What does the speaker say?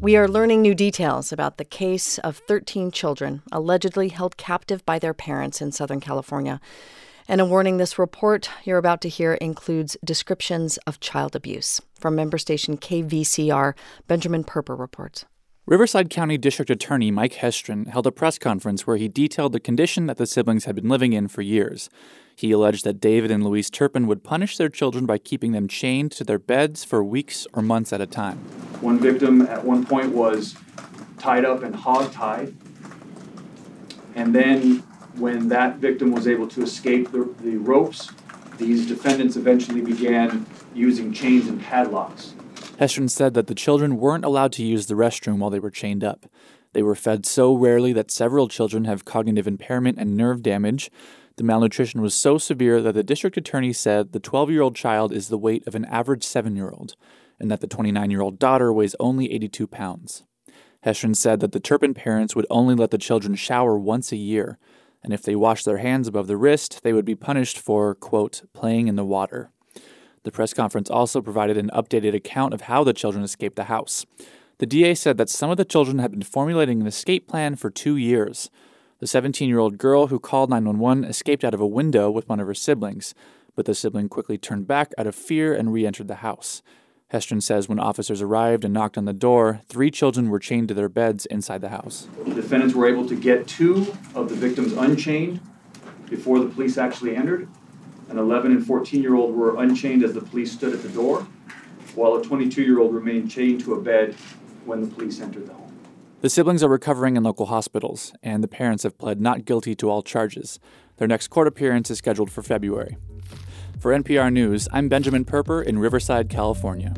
We are learning new details about the case of 13 children allegedly held captive by their parents in Southern California. And a warning, this report you're about to hear includes descriptions of child abuse. From member station KVCR, Benjamin Perper reports. Riverside County District Attorney Mike Hestron held a press conference where he detailed the condition that the siblings had been living in for years. He alleged that David and Louise Turpin would punish their children by keeping them chained to their beds for weeks or months at a time. One victim at one point was tied up and hog-tied. And then when that victim was able to escape the ropes, these defendants eventually began using chains and padlocks. Hestron said that the children weren't allowed to use the restroom while they were chained up. They were fed so rarely that several children have cognitive impairment and nerve damage. The malnutrition was so severe that the district attorney said the 12-year-old child is the weight of an average 7-year-old, and that the 29-year-old daughter weighs only 82 pounds. Hestron said that the Turpin parents would only let the children shower once a year, and if they washed their hands above the wrist, they would be punished for, quote, playing in the water. The press conference also provided an updated account of how the children escaped the house. The DA said that some of the children had been formulating an escape plan for 2 years. The 17-year-old girl who called 911 escaped out of a window with one of her siblings, but the sibling quickly turned back out of fear and re-entered the house. Hestron says when officers arrived and knocked on the door, 3 children were chained to their beds inside the house. The defendants were able to get 2 of the victims unchained before the police actually entered. An 11 and 14-year-old were unchained as the police stood at the door, while a 22-year-old remained chained to a bed when the police entered the home. The siblings are recovering in local hospitals, and the parents have pled not guilty to all charges. Their next court appearance is scheduled for February. For NPR News, I'm Benjamin Perper in Riverside, California.